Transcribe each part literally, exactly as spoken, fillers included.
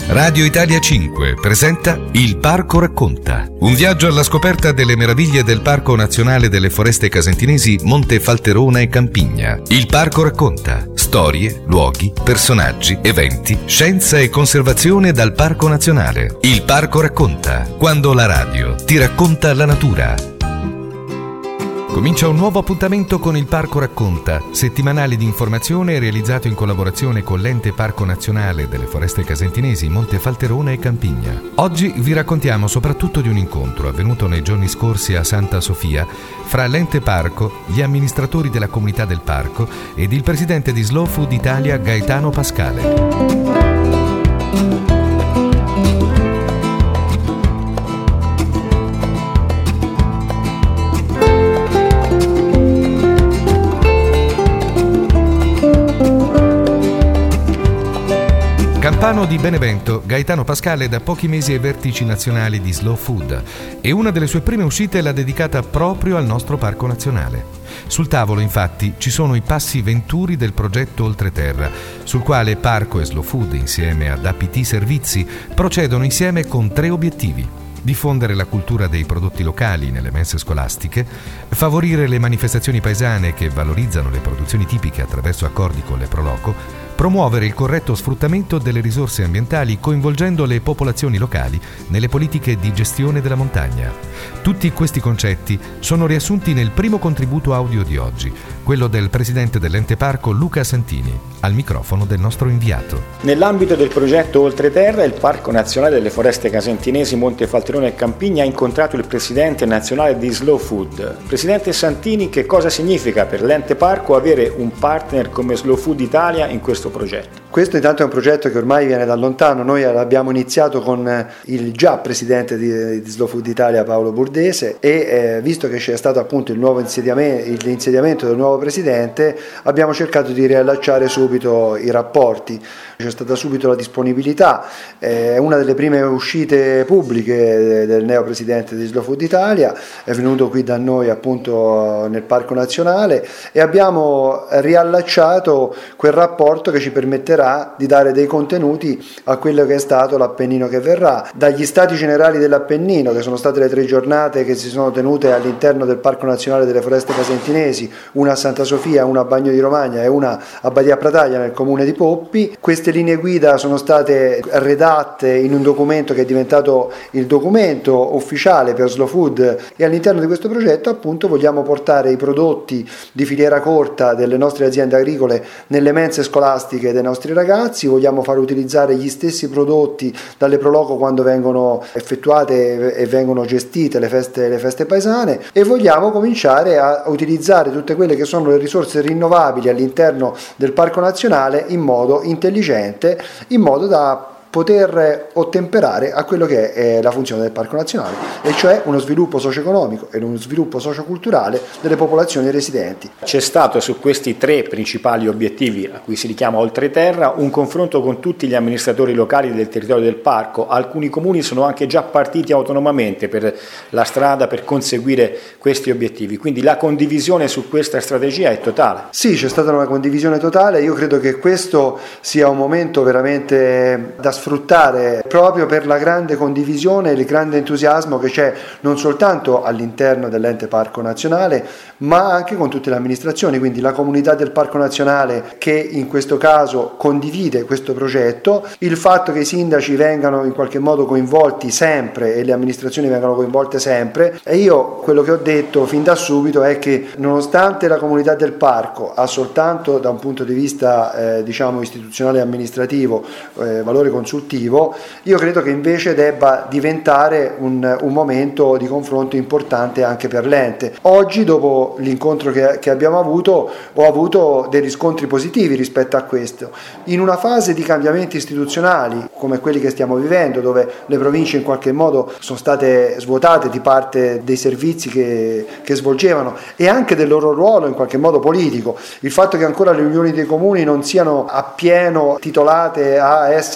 Radio Italia cinque presenta Il Parco Racconta. Un viaggio alla scoperta delle meraviglie del Parco Nazionale delle Foreste Casentinesi Monte Falterona e Campigna. Il Parco Racconta. Storie, luoghi, personaggi, eventi, scienza e conservazione dal Parco Nazionale. Il Parco Racconta. Quando la radio ti racconta la natura. Comincia un nuovo appuntamento con il Parco Racconta, settimanale di informazione realizzato in collaborazione con l'Ente Parco Nazionale delle Foreste Casentinesi Monte Falterona e Campigna. Oggi vi raccontiamo soprattutto di un incontro avvenuto nei giorni scorsi a Santa Sofia fra l'Ente Parco, gli amministratori della comunità del parco ed il presidente di Slow Food Italia Gaetano Pascale. Campano di Benevento, Gaetano Pascale da pochi mesi ai vertici nazionali di Slow Food e una delle sue prime uscite l'ha dedicata proprio al nostro parco nazionale. Sul tavolo infatti ci sono i passi venturi del progetto Oltreterra, sul quale Parco e Slow Food insieme ad A P T Servizi procedono insieme con tre obiettivi: diffondere la cultura dei prodotti locali nelle mense scolastiche, favorire le manifestazioni paesane che valorizzano le produzioni tipiche attraverso accordi con le Proloco, promuovere il corretto sfruttamento delle risorse ambientali coinvolgendo le popolazioni locali nelle politiche di gestione della montagna. Tutti questi concetti sono riassunti nel primo contributo audio di oggi, quello del presidente dell'Ente Parco Luca Santini, al microfono del nostro inviato. Nell'ambito del progetto Oltreterra, il Parco Nazionale delle Foreste Casentinesi Monte Falterona e Campigna ha incontrato il presidente nazionale di Slow Food. Presidente Santini, che cosa significa per l'Ente Parco avere un partner come Slow Food Italia in questo progetto? Questo intanto è un progetto che ormai viene da lontano. Noi l'abbiamo iniziato con il già presidente di, di Slow Food Italia Paolo Burdese e eh, visto che c'è stato appunto il nuovo insediamento, l'insediamento del nuovo presidente, abbiamo cercato di riallacciare subito i rapporti. C'è stata subito la disponibilità, è eh, una delle prime uscite pubbliche del neo presidente di Slow Food Italia, è venuto qui da noi appunto nel Parco Nazionale e abbiamo riallacciato quel rapporto che ci permetterà di dare dei contenuti a quello che è stato l'Appennino che verrà. Dagli Stati Generali dell'Appennino, che sono state le tre giornate che si sono tenute all'interno del Parco Nazionale delle Foreste Casentinesi, una a Santa Sofia, una a Bagno di Romagna e una a Badia Prataglia nel comune di Poppi. Queste linee guida sono state redatte in un documento che è diventato il documento ufficiale per Slow Food e all'interno di questo progetto appunto vogliamo portare i prodotti di filiera corta delle nostre aziende agricole nelle mense scolastiche dei nostri ragazzi, vogliamo far utilizzare gli stessi prodotti dalle Proloco quando vengono effettuate e vengono gestite le feste, le feste paesane e vogliamo cominciare a utilizzare tutte quelle che sono le risorse rinnovabili all'interno del Parco Nazionale in modo intelligente, in modo da poter ottemperare a quello che è la funzione del Parco Nazionale, e cioè uno sviluppo socio-economico e uno sviluppo socio-culturale delle popolazioni residenti. C'è stato su questi tre principali obiettivi a cui si richiama Oltreterra un confronto con tutti gli amministratori locali del territorio del parco. Alcuni comuni sono anche già partiti autonomamente per la strada per conseguire questi obiettivi, quindi la condivisione su questa strategia è totale. Sì, c'è stata una condivisione totale, io credo che questo sia un momento veramente da sfruttare proprio per la grande condivisione e il grande entusiasmo che c'è non soltanto all'interno dell'Ente Parco Nazionale ma anche con tutte le amministrazioni, quindi la comunità del Parco Nazionale che in questo caso condivide questo progetto, il fatto che i sindaci vengano in qualche modo coinvolti sempre e le amministrazioni vengano coinvolte sempre. E io quello che ho detto fin da subito è che nonostante la comunità del parco ha soltanto da un punto di vista eh, diciamo istituzionale e amministrativo eh, valore consultivo, io credo che invece debba diventare un, un momento di confronto importante anche per l'ente. Oggi, dopo l'incontro che, che abbiamo avuto, ho avuto dei riscontri positivi rispetto a questo. In una fase di cambiamenti istituzionali come quelli che stiamo vivendo, dove le province in qualche modo sono state svuotate di parte dei servizi che, che svolgevano e anche del loro ruolo in qualche modo politico, il fatto che ancora le unioni dei comuni non siano appieno titolate a essere dei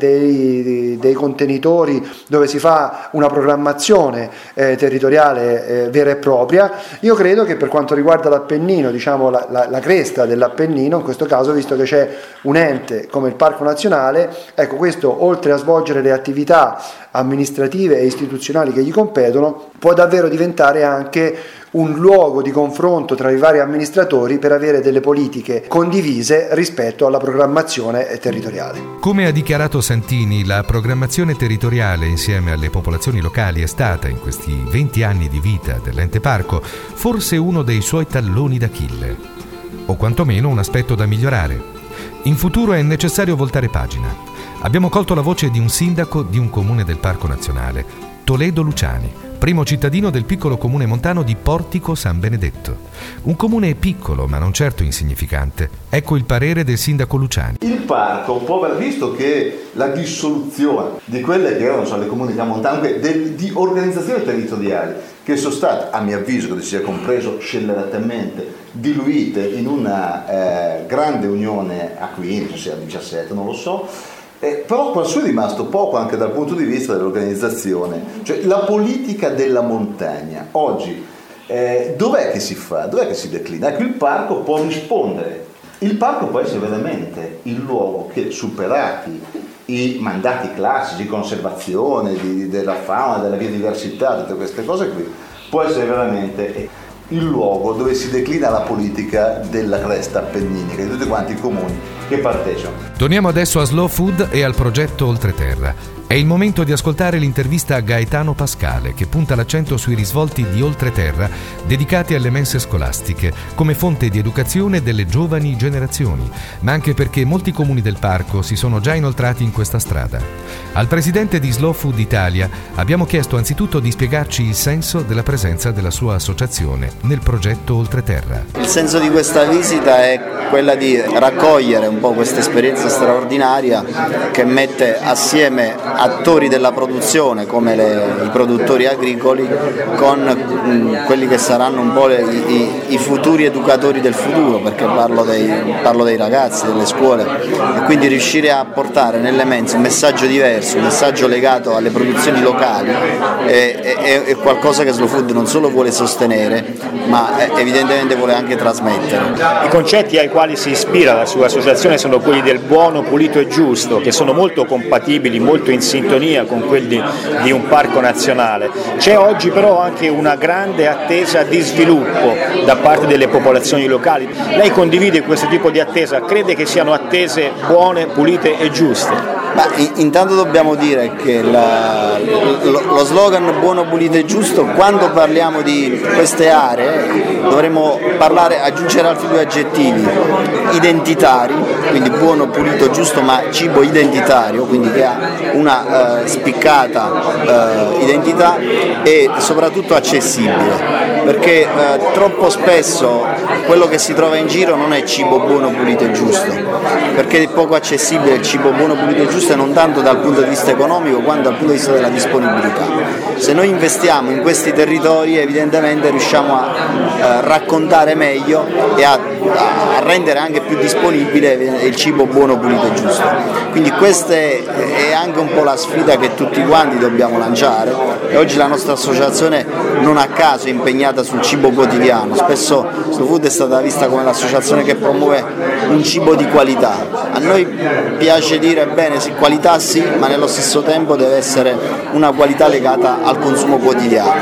dei, dei contenitori dove si fa una programmazione eh, territoriale eh, vera e propria. Io credo che per quanto riguarda l'Appennino, diciamo la, la, la cresta dell'Appennino, in questo caso, visto che c'è un ente come il Parco Nazionale, ecco, questo oltre a svolgere le attività amministrative e istituzionali che gli competono, può davvero diventare anche un luogo di confronto tra i vari amministratori per avere delle politiche condivise rispetto alla programmazione territoriale. Come ha dichiarato Santini, la programmazione territoriale insieme alle popolazioni locali è stata, in questi venti anni di vita dell'ente parco, forse uno dei suoi talloni d'Achille, o quantomeno un aspetto da migliorare. In futuro è necessario voltare pagina. Abbiamo colto la voce di un sindaco di un comune del Parco Nazionale, Toledo Luciani, primo cittadino del piccolo comune montano di Portico San Benedetto. Un comune piccolo, ma non certo insignificante. Ecco il parere del sindaco Luciani. Il parco può aver visto che la dissoluzione di quelle che erano so, le comunità montane, del, di organizzazioni territoriali, che sono state, a mio avviso, che si sia compreso scelleratamente, diluite in una eh, grande unione a quindici, sia a diciassette, non lo so. Eh, però qua su è rimasto poco anche dal punto di vista dell'organizzazione, cioè la politica della montagna oggi eh, dov'è che si fa, dov'è che si declina? Ecco, il parco può rispondere, il parco può essere veramente il luogo che, superati i mandati classici di conservazione di, della fauna, della biodiversità, tutte queste cose qui, può essere veramente il luogo dove si declina la politica della cresta appenninica di tutti quanti i comuni che partecipano. Torniamo adesso a Slow Food e al progetto Oltreterra. È il momento di ascoltare l'intervista a Gaetano Pascale, che punta l'accento sui risvolti di Oltreterra dedicati alle mense scolastiche, come fonte di educazione delle giovani generazioni, ma anche perché molti comuni del parco si sono già inoltrati in questa strada. Al presidente di Slow Food Italia abbiamo chiesto anzitutto di spiegarci il senso della presenza della sua associazione nel progetto Oltreterra. Il senso di questa visita è quella di raccogliere un po' questa esperienza straordinaria che mette assieme attori della produzione come le, i produttori agricoli con mh, quelli che saranno un po' le, i, i futuri educatori del futuro, perché parlo dei, parlo dei ragazzi, delle scuole, e quindi riuscire a portare nelle mense un messaggio diverso, un messaggio legato alle produzioni locali è, è, è qualcosa che Slow Food non solo vuole sostenere ma evidentemente vuole anche trasmettere. I concetti ai quali si ispira la sua associazione sono quelli del buono, pulito e giusto, che sono molto compatibili, molto in sintonia con quelli di un parco nazionale. C'è oggi però anche una grande attesa di sviluppo da parte delle popolazioni locali. Lei condivide questo tipo di attesa? Crede che siano attese buone, pulite e giuste? Ma intanto dobbiamo dire che la, lo, lo slogan buono, pulito e giusto, quando parliamo di queste aree dovremmo parlare, aggiungere altri due aggettivi identitari, quindi buono, pulito, giusto, ma cibo identitario, quindi che ha una eh, spiccata eh, identità e soprattutto accessibile, perché eh, troppo spesso quello che si trova in giro non è cibo buono, pulito e giusto, perché è poco accessibile il cibo buono, pulito e giusto, e non tanto dal punto di vista economico quanto dal punto di vista della disponibilità. Se noi investiamo in questi territori evidentemente riusciamo a eh, raccontare meglio e a, a rendere anche più disponibile il cibo buono, pulito e giusto. Quindi questa è anche un po' la sfida che tutti quanti dobbiamo lanciare, e oggi la nostra associazione non a caso è impegnata sul cibo quotidiano. Spesso Slow Food è stata vista come l'associazione che promuove un cibo di qualità. A noi piace dire bene, sì, qualità sì, ma nello stesso tempo deve essere una qualità legata al consumo quotidiano.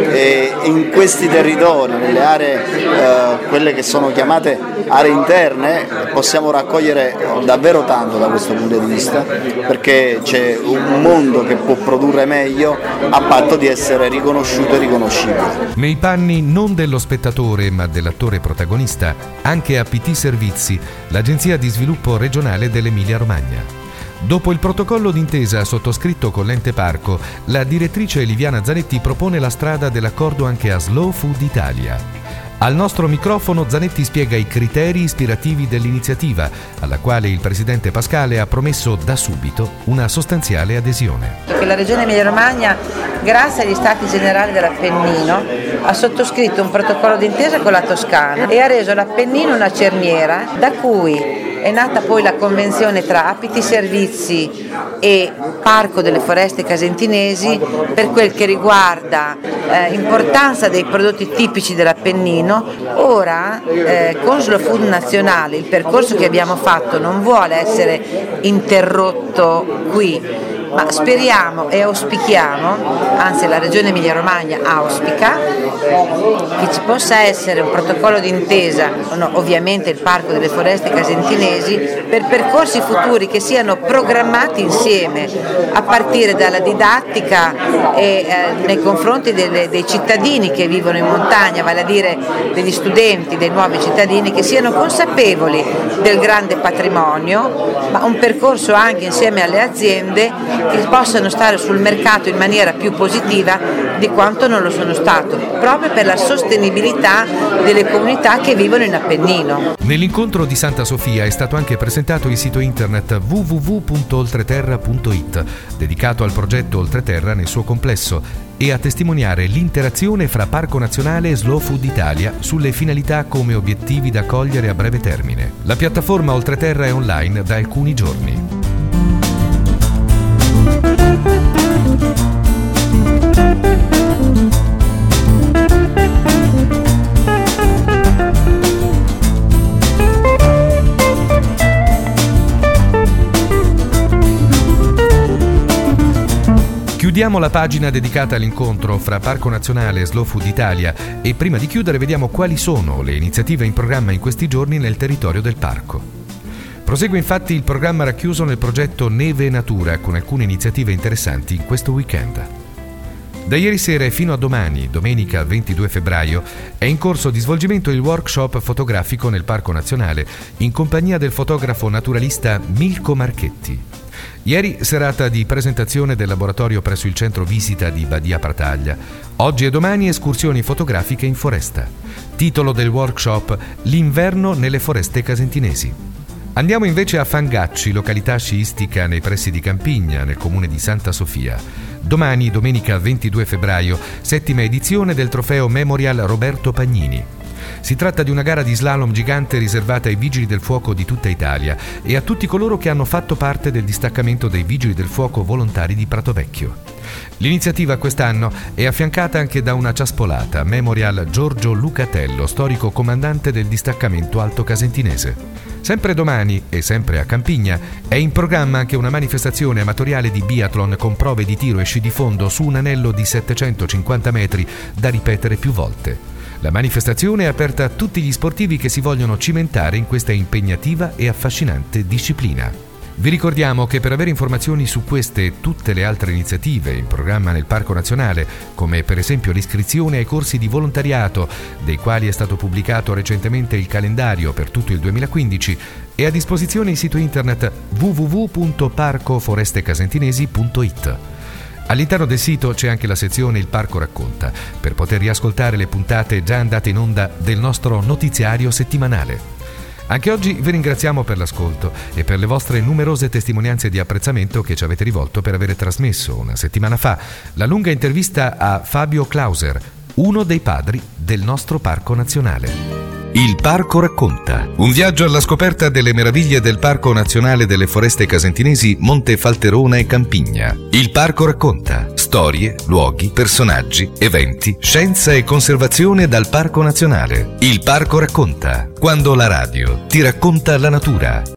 E in questi territori, nelle aree, eh, quelle che sono chiamate aree interne, possiamo raccogliere davvero tanto da questo punto di vista, perché c'è un mondo che può produrre meglio a patto di essere riconosciuto e riconoscibile. Nei panni non dello spettatore ma dell'attore protagonista, anche A P T Servizi, l'agenzia di sviluppo regionale dell'Emilia Romagna. Dopo il protocollo d'intesa sottoscritto con l'ente parco, la direttrice Liviana Zanetti propone la strada dell'accordo anche a Slow Food Italia. Al nostro microfono Zanetti spiega i criteri ispirativi dell'iniziativa, alla quale il presidente Pascale ha promesso da subito una sostanziale adesione. La Regione Emilia-Romagna, grazie agli Stati Generali dell'Appennino, ha sottoscritto un protocollo d'intesa con la Toscana e ha reso l'Appennino una cerniera da cui è nata poi la convenzione tra Apiti Servizi e Parco delle Foreste Casentinesi per quel che riguarda eh, importanza dei prodotti tipici dell'Appennino. Ora eh, con Slow Food Nazionale il percorso che abbiamo fatto non vuole essere interrotto qui, ma speriamo e auspichiamo, anzi la Regione Emilia-Romagna auspica, che ci possa essere un protocollo d'intesa con ovviamente il Parco delle Foreste Casentinesi per percorsi futuri che siano programmati insieme, a partire dalla didattica e, eh, nei confronti delle, dei cittadini che vivono in montagna, vale a dire degli studenti, dei nuovi cittadini, che siano consapevoli del grande patrimonio, ma un percorso anche insieme alle aziende che possano stare sul mercato in maniera più positiva di quanto non lo sono stato, proprio per la sostenibilità delle comunità che vivono in Appennino. Nell'incontro di Santa Sofia è stato anche presentato il sito internet w w w punto oltreterra punto i t, dedicato al progetto Oltreterra nel suo complesso e a testimoniare l'interazione fra Parco Nazionale e Slow Food Italia sulle finalità come obiettivi da cogliere a breve termine. La piattaforma Oltreterra è online da alcuni giorni. Chiudiamo la pagina dedicata all'incontro fra Parco Nazionale e Slow Food Italia e prima di chiudere vediamo quali sono le iniziative in programma in questi giorni nel territorio del parco. Prosegue infatti il programma racchiuso nel progetto Neve e Natura con alcune iniziative interessanti in questo weekend. Da ieri sera e fino a domani, domenica ventidue febbraio, è in corso di svolgimento il workshop fotografico nel Parco Nazionale in compagnia del fotografo naturalista Milko Marchetti. Ieri serata di presentazione del laboratorio presso il centro visita di Badia Prataglia. Oggi e domani escursioni fotografiche in foresta. Titolo del workshop: L'inverno nelle foreste casentinesi. Andiamo invece a Fangacci, località sciistica nei pressi di Campigna, nel comune di Santa Sofia. Domani, domenica ventidue febbraio, settima edizione del trofeo Memorial Roberto Pagnini. Si tratta di una gara di slalom gigante riservata ai Vigili del Fuoco di tutta Italia e a tutti coloro che hanno fatto parte del distaccamento dei Vigili del Fuoco volontari di Pratovecchio. L'iniziativa quest'anno è affiancata anche da una ciaspolata, Memorial Giorgio Lucatello, storico comandante del distaccamento Alto Casentinese. Sempre domani e sempre a Campigna è in programma anche una manifestazione amatoriale di biathlon con prove di tiro e sci di fondo su un anello di settecentocinquanta metri da ripetere più volte. La manifestazione è aperta a tutti gli sportivi che si vogliono cimentare in questa impegnativa e affascinante disciplina. Vi ricordiamo che per avere informazioni su queste e tutte le altre iniziative in programma nel Parco Nazionale, come per esempio l'iscrizione ai corsi di volontariato, dei quali è stato pubblicato recentemente il calendario per tutto il duemilaquindici, è a disposizione il sito internet w w w punto parco foreste casentinesi punto i t. All'interno del sito c'è anche la sezione Il Parco Racconta, per poter riascoltare le puntate già andate in onda del nostro notiziario settimanale. Anche oggi vi ringraziamo per l'ascolto e per le vostre numerose testimonianze di apprezzamento che ci avete rivolto per avere trasmesso una settimana fa la lunga intervista a Fabio Clauser, uno dei padri del nostro Parco Nazionale. Il Parco Racconta. Un viaggio alla scoperta delle meraviglie del Parco Nazionale delle Foreste Casentinesi, Monte Falterona e Campigna. Il Parco Racconta. Storie, luoghi, personaggi, eventi, scienza e conservazione dal Parco Nazionale. Il Parco Racconta. Quando la radio ti racconta la natura.